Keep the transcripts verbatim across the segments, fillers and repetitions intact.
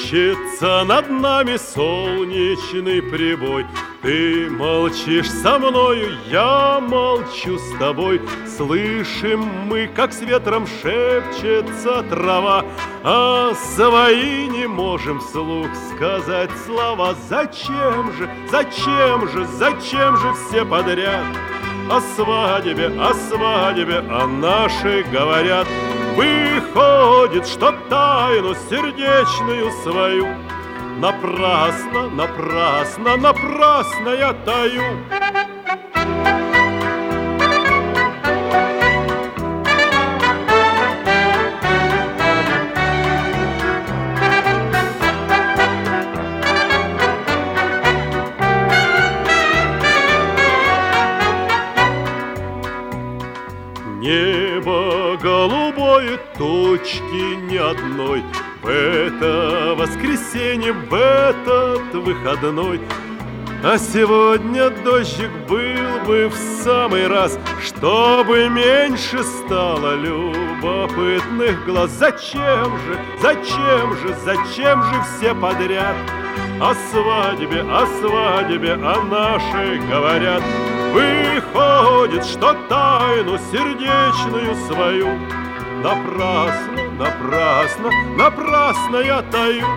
Мечется над нами солнечный прибой. Ты молчишь со мною, я молчу с тобой. Слышим мы, как с ветром шепчется трава, а свои не можем вслух сказать слова. Зачем же, зачем же, зачем же все подряд о свадьбе, о свадьбе, о нашей говорят? Выходит, что тайну сердечную свою напрасно, напрасно, напрасно я таю. Небо голубое, точки ни одной. В это воскресенье, в этот выходной. А сегодня дождик был бы в самый раз, чтобы меньше стало любопытных глаз. Зачем же, зачем же, зачем же все подряд о свадьбе, о свадьбе, о нашей говорят? Выходит, что тайну сердечную свою напрасно, напрасно, напрасно я таю.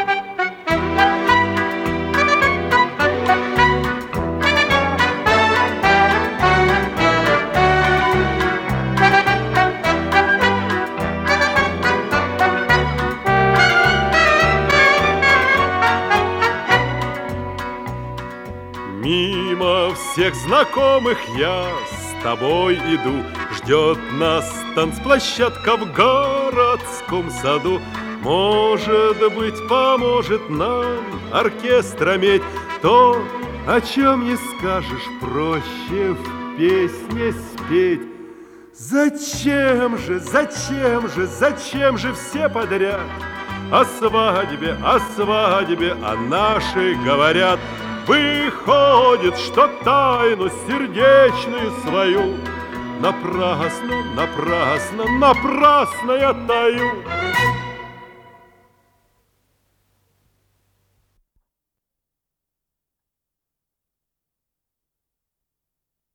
Мимо всех знакомых я с тобой иду. Ждет нас танцплощадка в городском саду. Может быть, поможет нам оркестр иметь. То, о чем не скажешь, проще в песне спеть. Зачем же, зачем же, зачем же все подряд о свадьбе, о свадьбе, о нашей говорят? Выходит, что тайну сердечную свою напрасно, напрасно, напрасно я таю.